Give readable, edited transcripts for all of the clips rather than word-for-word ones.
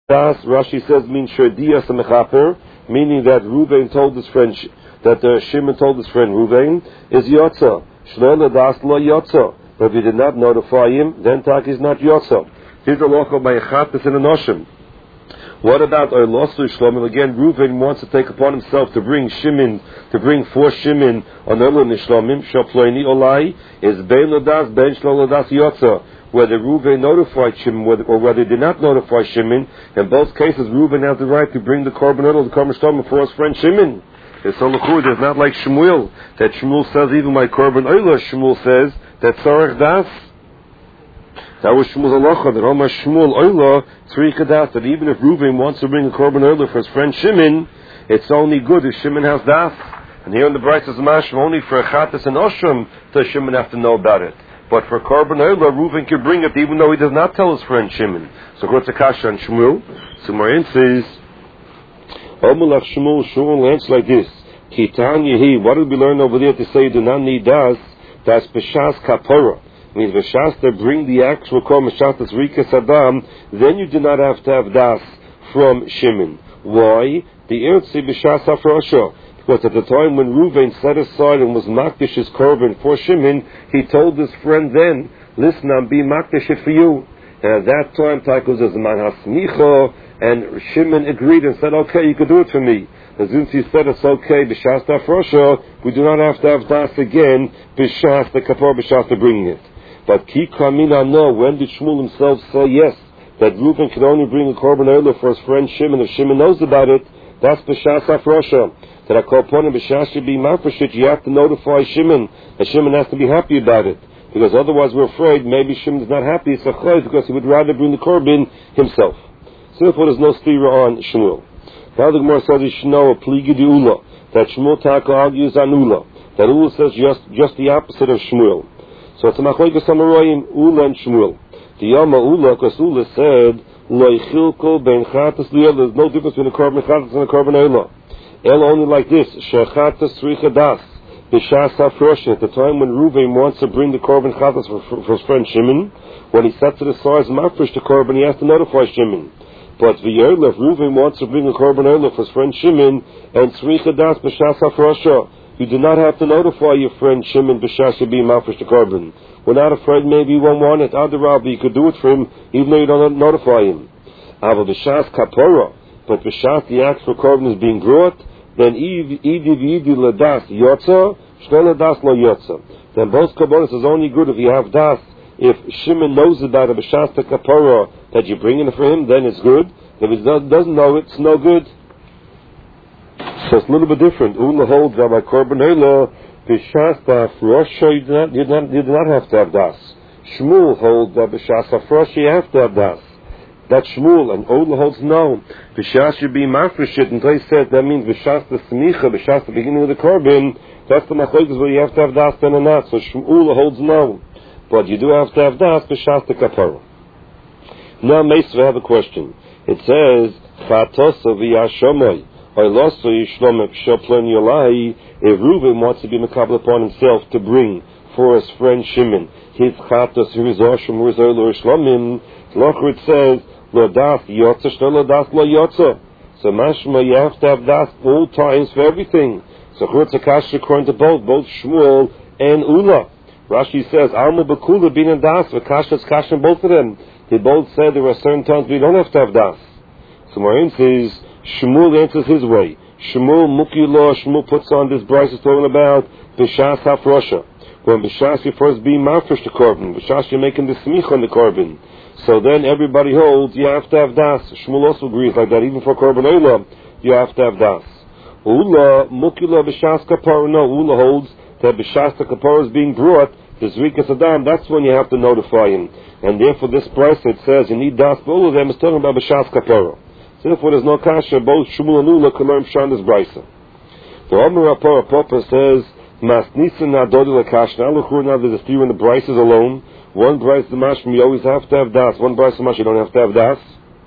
Das, Rashi says, means Sherdiyas Mechaper, meaning that Reuven told his friend, that Shimon told his friend Reuven, is Yotza. Shlola Das Lo Yotza. But if he did not notify him, then Tak is not Yotza. Here's the local by Echatis and Enoshim. What about Oylosu Shlomim? Again, Reuven wants to take upon himself to bring four Shimon on Elon Shlomim. Shoploini Olai is Ben Lodas, Ben Shlolas Yotza. Whether Reuven notified Shimon or whether he did not notify Shimon, in both cases, Reuven has the right to bring the Korban Oil, the Korban Shlomim for his friend Shimon. It's not like Shmuel, that Shmuel says, even my Korban Oil, Shmuel says, that Tzarech Das. That was Shmuel's halacha, that Omar Shmuel Oila, Tzrika Das, that even if Reuven wants to bring a Korban Oila for his friend Shimon, it's only good if Shimon has Das. And here in the Bryce is Mashma, only for Echatis and Oshram does Shimon have to know about it. But for Korban Oila, Reuven can bring it even though he does not tell his friend Shimon. So go to Kasha and Shmuel. So Marin says, Omulach Shmuel answers like this. Kitan Yehi, what did we learn over there to say you do not need Das? That's B'shas Kapora. Means B'shas to bring the actual Korban B'shas that's Rika Saddam, then you do not have to have Das from Shimon. Why? The Ertzi B'shas Afrosha. Because at the time when Reuven set aside and was Makdish his Korban for Shimon, he told his friend then, listen, I'm being Makdish it for you. And at that time, Taikos is Man Hasmicha, and Shimon agreed and said, okay, you can do it for me. And since he said it's okay, B'shas Afrosha, we do not have to have Das again, B'shas, the Kapor B'shas to bring it. But Ki Kamina, no, when did Shmuel himself say yes, that Reuven could only bring a Korban Oila for his friend Shimon, if Shimon knows about it, that's B'shas Afrosha. That a Korban B'shas should be Mafreshit, you have to notify Shimon, and Shimon has to be happy about it. Because otherwise we're afraid maybe Shimon is not happy, it's a choice, because he would rather bring the Korban himself. So therefore there's no stira on Shmuel. Now the Gemara says, Yishno, a pligi di Ula, that Shmuel Taka argues on Ula. That Ula says just the opposite of Shmuel. So it's a machlokes Amoraim, Ula and Shmuel. The Yama Ula, because Ula said, Lo yichilko ben chatas li'el, there's no difference between a Korban chatas and a Korban Oila. El only like this, shechatas tzricha das, b'shas hafroshin, at the time when Reuven wants to bring the Korban chatas for his friend Shimon, when he sets it aside as mafresh the Korban, he has to notify Shimon. But v'yerla, if Reuven wants to bring a Korban Oila for his friend Shimon, and tzricha das b'shas hafrosha, you do not have to notify your friend Shimon b'shas to be mafresh the Korban. We're not afraid maybe he won't want it. Adarabah, you could do it for him, even though you don't notify him. Ava b'shas kapora, but b'shas the actual Korban is being brought, then idi ladas yotza, shlo ladas lo yotza. Then both Korbanos is only good if you have das. If Shimon knows about a b'shas the kapora that you're bringing it for him, then it's good. If he doesn't know, it's no good. So it's a little bit different. Ula holds that by Korban Oila, b'shas hafrosha, you do not have to have das. Shmuel holds that b'shas hafrosha, you have to have das. That's Shmuel, and Ula holds no. B'shas should be mafreshit, and they said that means b'shas the smicha, b'shas the beginning of the Korban, that's the machlokes where you have to have das then or not. So Ula holds no. But you do have to have das b'shas the kapara. Now, Meisva, I have a question. It says, Chatosa v'yashomoy, Oyloso yishlomek shoplen yolai, if Reuven wants to be makabel upon himself to bring for his friend Shimon, his chatos, his oshim, his oilo shlomim, Locher it says, Lo das yotza, shlo lo das lo yotza. So mashma, you have to have das all times for everything. So Churtz HaKash according to both Shmuel and Ula. Rashi says, Alma Bakula bin and das, V'kash is kash in both of them. They both said there are certain times we don't have to have das. So Marin says, Shmuel answers his way. Shmuel Mukilo, Shmuel puts on this Bryce is talking about B'shas Hafrosha. When B'shas you first be mafresh the Korban, B'shas you're making the smich on the Korban. So then everybody holds you have to have das. Shmuel also agrees like that, even for Korban Oila, you have to have das. Ula Mukilo B'shas Kapara, no, Ula holds that B'shas the Kapara is being brought, the Zrika Saddam, that's when you have to notify him. And therefore this Bryce that says you need das for all of them is talking about B'shas Kapara. So therefore there's no kasha, both Shmuel and Ula can learn Pshan this Brysa. The Omer Papa says, Mas Nisan Adodi Lakash, now there's a few in the Bryces alone. One Bryce the Mashma, you always have to have das. One Bryce the Mashma, you don't have to have das.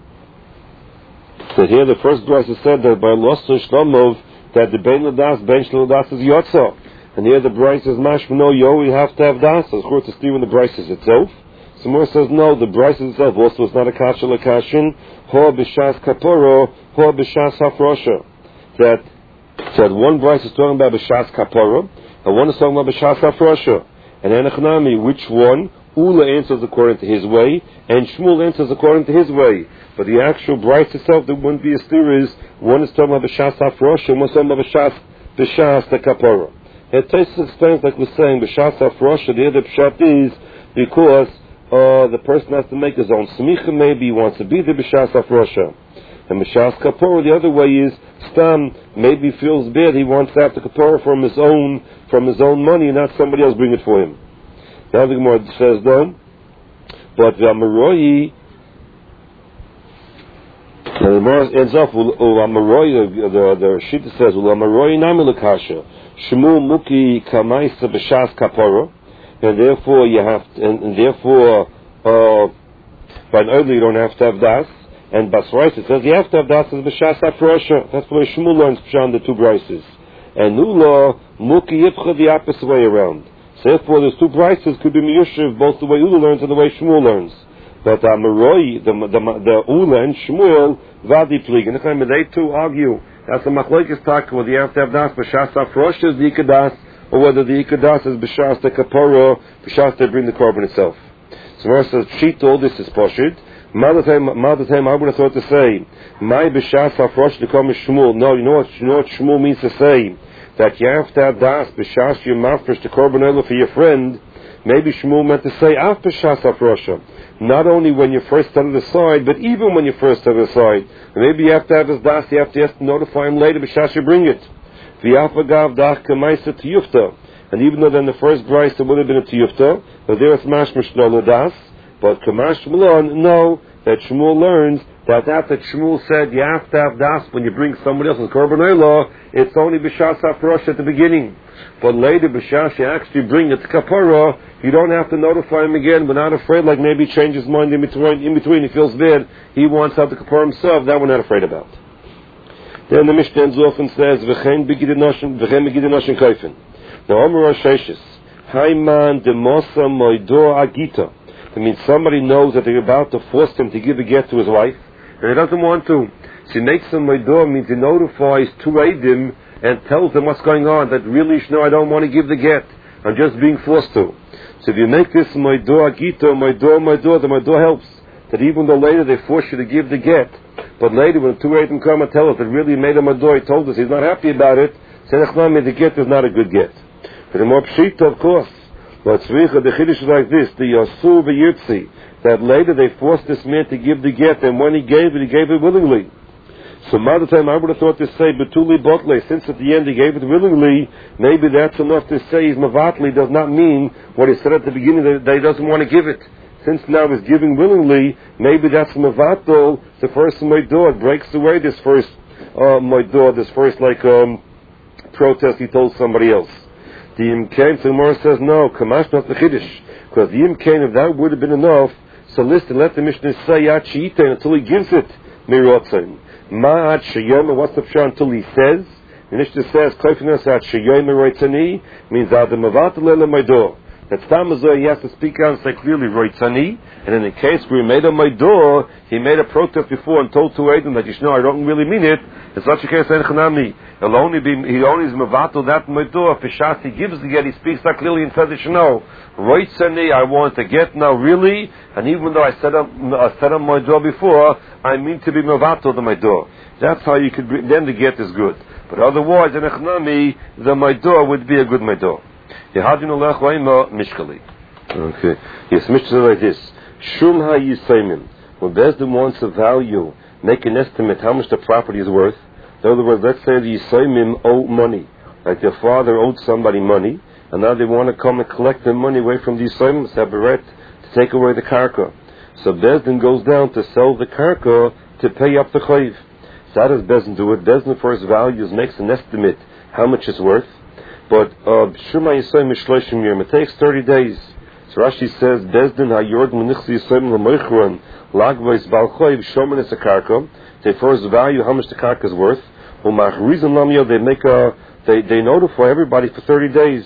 So here the first Bryce is said that by Los Shlomov, that the Ben Ladas, Ben Shlodas is Yotza. And here the Bryce is Mashma, no, you always have to have das. So it's to steer in the Bryces itself. So Mor says, no, the Bryce itself also is not a kasha l'kashin, ho b'shas kaporo, ho b'shas hafrosha. That one Bryce is talking about b'shas kaporo, and one is talking about b'shas hafrosha. And Enochnami, which one? Ula answers according to his way, and Shmuel answers according to his way. But the actual Bryce itself, there wouldn't be a steer is, one is talking about b'shas hafrosha, and one is talking about b'shas the kaporo. And Tosfos explains, like we're saying, b'shas hafrosha, the other pshat is, because the person has to make his own smicha, maybe he wants to be the b'shas hafrosha. And b'shas kapora, the other way is stam. Maybe he feels bad. He wants to have the kapora from his own money, and not somebody else bring it for him. Now the Gemara says though, but the Amaroi, and the Gemara ends up the Shita says Amaroi namilakasha shemu muki kamaisa b'shas kapora, and therefore you have to, and therefore by an early you don't have to have das. And Basrais it says you have to have das as b'shas hafrosha. That's the way Shmuel learns b'shan the two Brises. And Ula muki yipcha the opposite way around. So therefore, those two Brises could be miyushiv both the way Ula learns and the way Shmuel learns. But Amaroi, the Ula and Shmuel vadi plig, and they too argue that's a machlokes talk whether you have to have das b'shas hafrosha is the ikadas, or whether the ikadas is b'shas the kapara, b'shas to bring the korban itself. So Mara says Pshit, all this is poshid. Mother time, I would have thought to say, my b'shas hafrosh to come Shmuel. No, you know what Shmuel means to say? That you have to have das b'shas your mafresh to korban olah for your friend. Maybe Shmuel meant to say af b'shas hafrosha. Not only when you first set it aside, but even when you first set it aside. Maybe you have to have his das, you have to notify him later b'shas you bring it. V'yafagav dach k'maisa tiyufta. And even though then the first Bryce would have been a tiyufta, but there is mashmash no das. But Kamash Shmuel, no, that Shmuel learns that after Shmuel said you have to have das when you bring somebody else's korban olah, it's only b'shas hafrosh at the beginning. But later b'shas you actually bring it to kapara, you don't have to notify him again. We're not afraid, like maybe he changes his mind in between, he feels bad, he wants to have the kapara himself, that we're not afraid about. Then the Mishnah ends off and says, V'chein b'gidinoshin kaifen. Now Omer Rosh Haiman demosa moido agita. That means somebody knows that they're about to force him to give a get to his wife, and he doesn't want to. So he makes him Moido, means he notifies to Eidim and tells them what's going on, that really, I don't want to give the get. I'm just being forced to. So if you make this Moido Agito, Moido, the Moido helps. That even though later they force you to give the get, but later when the two Eidim come and tell us that really he made a Moido, he told us he's not happy about it, say the get is not a good get. But the more Pshita, of course, but the Chiddush is like this, the Yasur v'Yirtzi, that later they forced this man to give the get, and when he gave it willingly. So Mother time I would have thought to say, Betuli Botle, since at the end he gave it willingly, maybe that's enough to say he's Mavatli, does not mean what he said at the beginning, that he doesn't want to give it. Since now he's giving willingly, maybe that's Mavatol, the first Moido, it breaks away this first Moido, this first protest he told somebody else. The Yimkain, so the Gemara says, no, Kamash not the Chiddush. Because the Yimkain, if that would have been enough, so listen, let the Mishnah say, Yat She'iten, until he gives it, Mirotzen. Ma'at Sheyoma, what's the pshat until he says? The Mishnah says, Koifinas at Sheyoma Roitzani, means Adam Avatal Ele Maidor. That Stamazor, he has to speak out and say clearly Roitzani, and in the case where he made a Maidor, he made a protest before and told to Adam that, I don't really mean it, in such a case, Enchanami. He only is Mavato that Moido. If Shas he gives the get, he speaks that clearly and says, Roitzani, I want to get now, really, and even though I said a Moido before, I mean to be Mavato the Moido. That's how you could then the get is good. But otherwise, in Echnami, the Moido would be a good Moido. Mishkali. Okay. Yes, Mishnah like this. Shum ha-yisaimim. When Bezdin wants a value, make an estimate how much the property is worth. In other words, let's say the Yisaimim owe money. Like their father owed somebody money, and now they want to come and collect their money away from the Yisaimim, have a right to take away the karka. So Bezdin goes down to sell the karka to pay up the chayiv. So how does Bezdin do it? Bezdin first values, makes an estimate how much it's worth. But Shuma Yisaimim Shloshim Yom, it takes 30 days. So Rashi says, Bezdin ha-yord m'nichsi Yisaimim l'moichron lagvais bal chayiv shomen es a karka. They first value how much the karka is worth. They notify everybody for 30 days.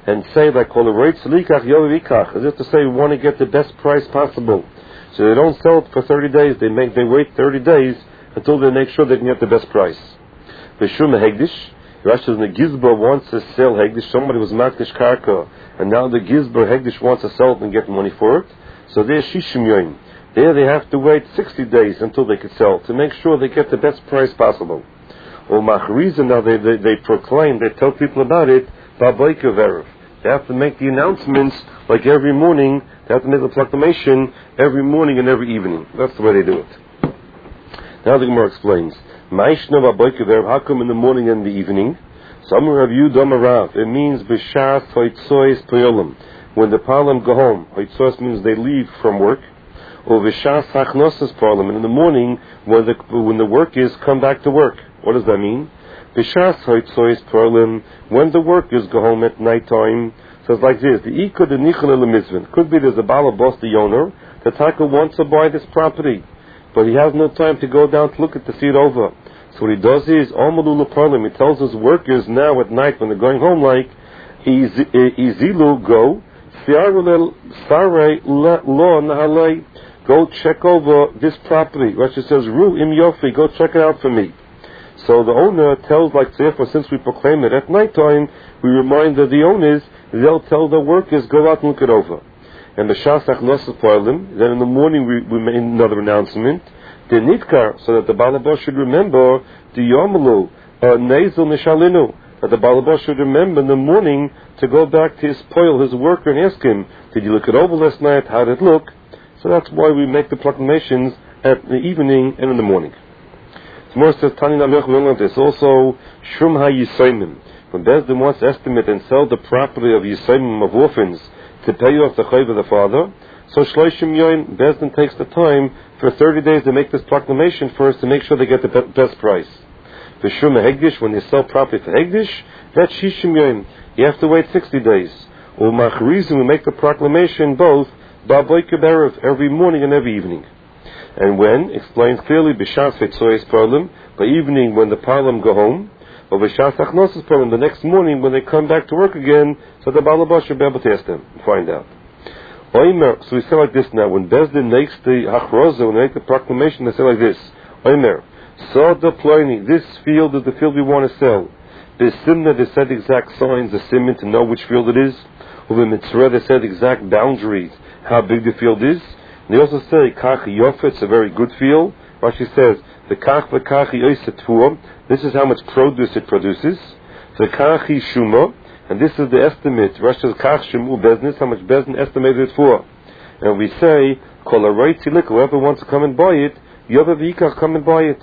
and say like as if to say we want to get the best price possible. So they don't sell it for 30 days. They wait 30 days until they make sure they can get the best price. V'shum hegdish. Rashi says the Gizbar wants to sell hegdish. Somebody was makdish karka, and now the Gizbar hegdish wants to sell it and get money for it. So there's shishim yoim. There they have to wait 60 days until they can sell to make sure they get the best price possible. Or machriza, now they proclaim, they tell people about it. Ba'boiker v'erev. They have to make the announcements like every morning. They have to make the proclamation every morning and every evening. That's the way they do it. Now the Gemara explains. How come in the morning and the evening? Some review Domarav. It means b'shas hoitzois poyolim. When the parlam go home. Hoitzois means they leave from work. Or b'shas hachnosas parlam. And in the morning, when the work is, come back to work. What does that mean? B'shas hoitzois parlam. When the workers go home at night time. So it's like this. The ikod the nichel lemizvin. Could be there's a balabos, the owner. The taka wants to buy this property, but he has no time to go down to look at to see it over. So what he does is, Omalula Parlim, he tells his workers now at night when they're going home, like, Izilu, go, go check over this property. Rashi says, Ru im yofi, go check it out for me. So the owner tells, like, therefore, since we proclaim it at night time, we remind the owners, they'll tell the workers, go out and look it over. And the Shasach Nosas Parlim, then in the morning we made another announcement, the Nitkar, so that the Balabas should remember the Yomalu, Nezel Nishalinu, that the Balabas should remember in the morning to go back to his poil, his worker, and ask him, did you look it over last night? How did it look? So that's why we make the proclamations at the evening and in the morning. Tomorrow says, Tani Namech, we learned this. Also, Shum HaYisaimim. When Bezdin wants to estimate and sell the property of Yisaimim, of orphans, to pay off the chayv of the father, so Shloshim Yoim, Bezdin takes the time for 30 days to make this proclamation first to make sure they get the best price. For Shuma Hegdish, when they sell property for Hegdish, that's Shishim Yoim. You have to wait 60 days. Or Machrizim, we make the proclamation both Ba'boiker Berev, every morning and every evening. And when, explains clearly, B'shas Fetzoyes Parlim, by evening when the Parlim go home, or B'shas Achnosis Parlim, the next morning when they come back to work again, so the Balabas should be able to ask them and find out. Oimer, so we say like this now, when Bezdin makes the Hachroza, when they make the proclamation, they say like this, Oimer, Soda Pliny, this field is the field we want to sell. The Simna, they said exact signs, the Simon, to know which field it is. Over Mitzvah, they said exact boundaries, how big the field is. And they also say, Kach Yofet, it's a very good field. Rashi says, the Kach V'Kach Yosetfuah, this is how much produce it produces. The Kach Shuma, and this is the estimate. Rashi says, Kach Shemu Bezdin, how much Bezdin estimated it for. And we say, Kol HaRoitzi Lik, whoever wants to come and buy it, Yovav Yikach, come and buy it.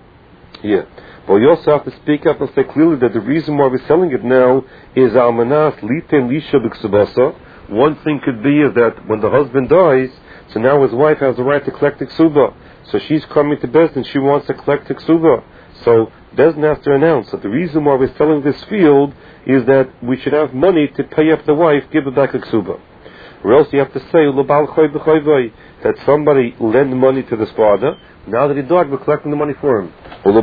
Yeah. But we also have to speak up and say clearly that the reason why we're selling it now is Almanas Liten Lisha B'Ksubasa. One thing could be is that when the husband dies, so now his wife has the right to collect the ksuba. So she's coming to Bezdin, she wants to collect the ksuba. So Bezdin has to announce that the reason why we're selling this field is that we should have money to pay up the wife, give her back a ksuba. Or else you have to say that somebody lend money to this father. Now that he died, we're collecting the money for him.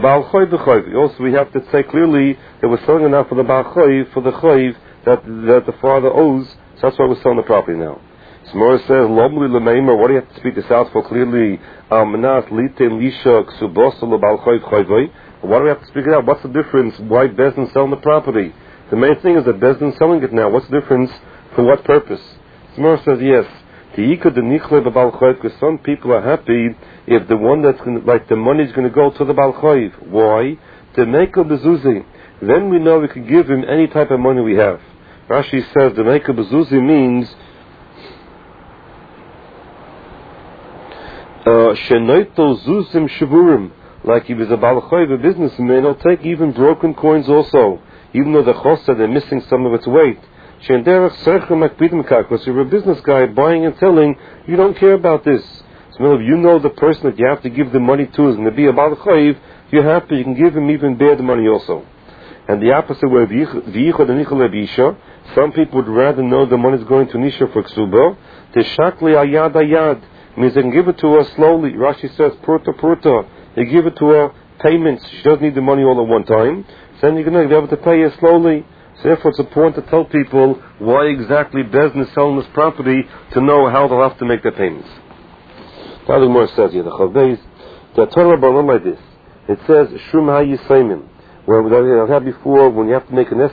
Also, we have to say clearly that we're selling enough for the Baal Chayv, for the Chayv that the father owes. So that's why we're selling the property now. Smora says, Lomli Lemeimer, what do you have to speak this out for clearly? Almanas Liten Lisha Ksubos L'Baal Chayv Chayvay. Why do we have to speak it out? What's the difference? Why Bezdin selling the property? The main thing is that Bezdin selling it now. What's the difference? For what purpose? Smora says, yes. Because some people are happy if the one that's going to, like the money is going to go to the Baal Chayv. Why? To make a bezuzi. Then we know we can give him any type of money we have. Rashi says the make a bezuzi means shenoito zuzim shavurim. Like he was a Baal Chayv, a businessman, he'll take even broken coins also, even though the chosa they're missing some of its weight. Because you're a business guy buying and selling, you don't care about this. So if you know the person that you have to give the money to is going to be a Baal Chayv, you're happy, you can give him even bad money also. And the opposite way, some people would rather know the money is going to Nisha for Ksuba. Teshakli ayad ayad means they can give it to her slowly. Rashi says, purta purta. They give it to her payments. She doesn't need the money all at one time. So then you're going to be able to pay her slowly. So therefore it's important to tell people why exactly Bezdin is selling this property to know how they'll have to make their payments. The Gemara says here, the Chavbeis, the Torah Baruch like this. It says, Shum HaYisaymin. Where we had before, when you have to make an